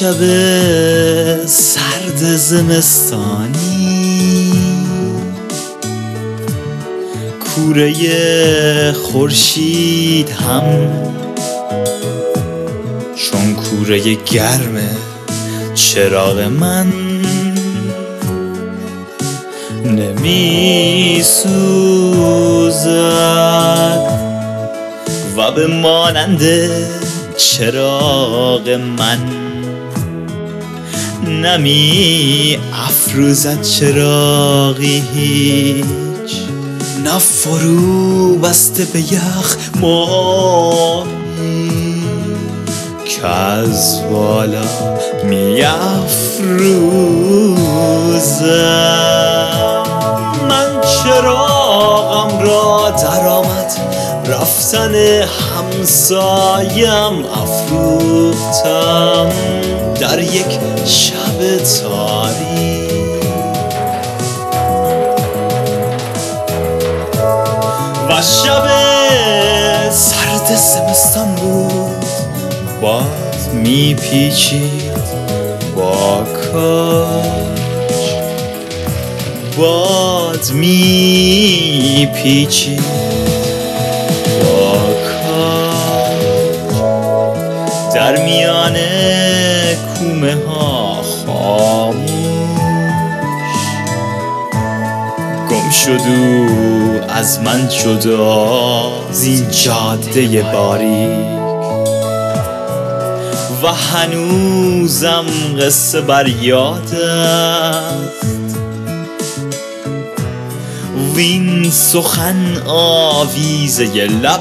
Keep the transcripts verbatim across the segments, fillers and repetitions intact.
شب سرد زمستانی کوره خورشید هم چون کوره گرم چراغ من نمی سوزد و به مانند چراغ من نمی افروزد چراغی هیچ، نه فرو بسته به یخ ماهی که از بالا می افروزد. من چراغم را در آمد رفتن همسایم افروختم در یک شب تاریک و شب سرد زمستان بود، باز میپیچید با کاج، باز میپیچید در میان کومه ها خاموش گم شد او از من جدا زین جاده باریک و هنوزم قصه بر یاد است وین سخن آویزه لب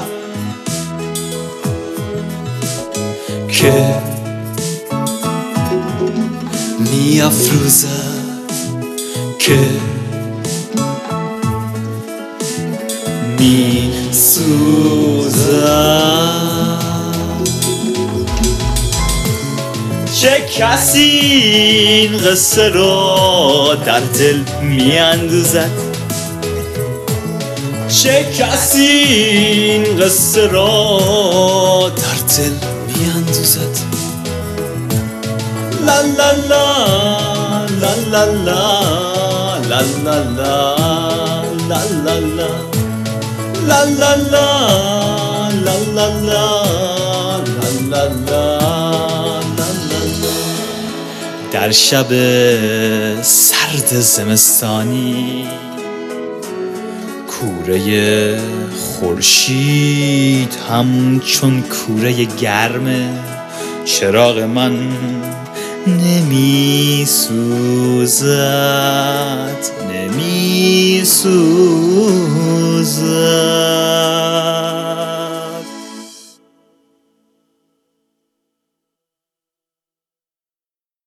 که می افروزد، که می سوزد. چه کسی این قصه را در دل می اندوزد، چه کسی این قصه را در دل می اندوزد. لا لا لا لا لا لا لا لا لا لا لا لا لا لا لا لا لا. در شب سرد زمستانی کوره خورشید همچون کوره گرم چراغ من نمی سوزد، نمی سوزد.